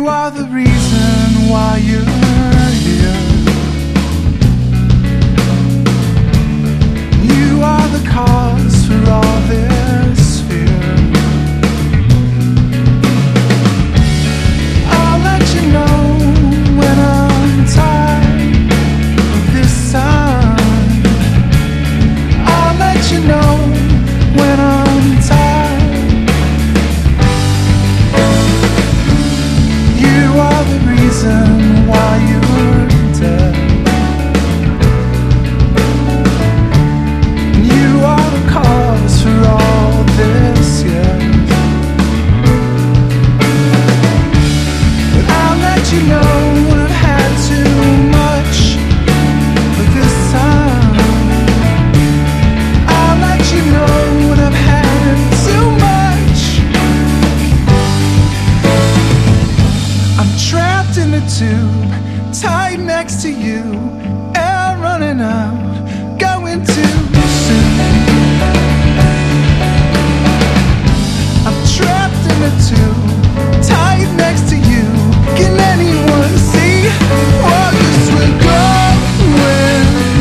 You are the reason why you're here. You are the cause for all this fear. I'll let you know when I'm tired of this time. I'll let you know when I'm tired. You are the reason why you're dead. You are the cause for all this, yes. But I'll let you know when I've had too much for this time. I'll let you know when I've had too much. I'm trapped in the tube, tied next to you.